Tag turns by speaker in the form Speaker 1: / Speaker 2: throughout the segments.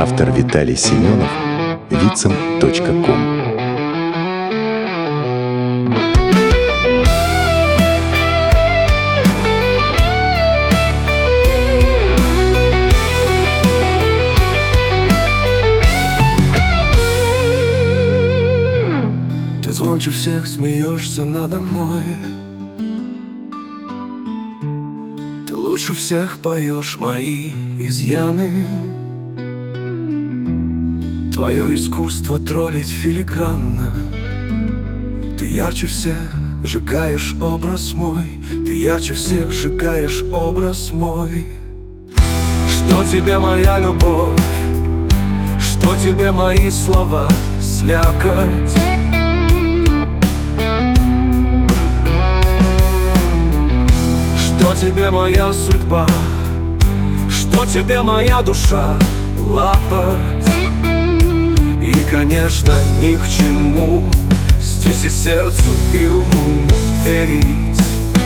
Speaker 1: Автор Виталий Семенов, vicem.com.
Speaker 2: Ты звонче всех смеешься надо мной. Ты лучше всех поешь мои изъяны. Твое искусство троллить филигранно. Ты ярче всех сжигаешь образ мой. Ты ярче всех сжигаешь образ мой. Что тебе моя любовь? Что тебе мои слова? Слякоть. Что тебе моя судьба? Что тебе моя душа? Лапоть. И, конечно, ни к чему здесь и сердцу, и уму верить.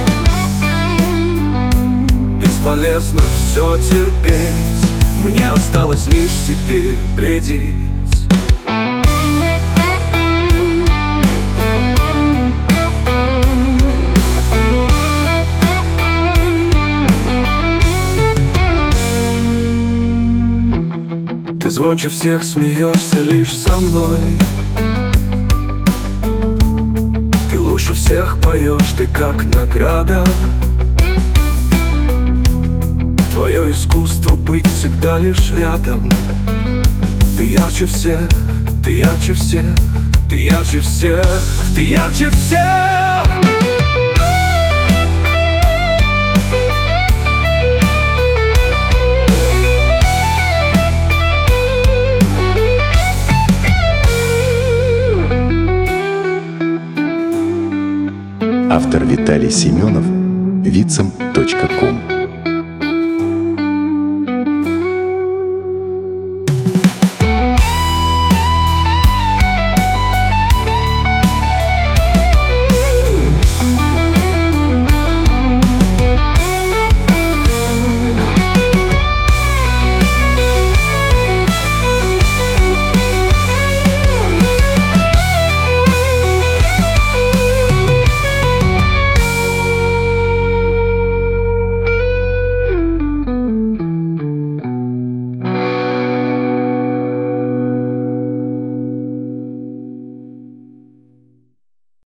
Speaker 2: Бесполезно все терпеть. Мне осталось лишь теперь бредить. Ты звонче всех смеешься лишь со мной. Ты лучше всех поешь, ты как награда. Твое искусство быть всегда лишь рядом. Ты ярче всех, ты ярче всех, ты ярче всех, ты ярче всех.
Speaker 1: Автор Виталий Семенов, vicem.com.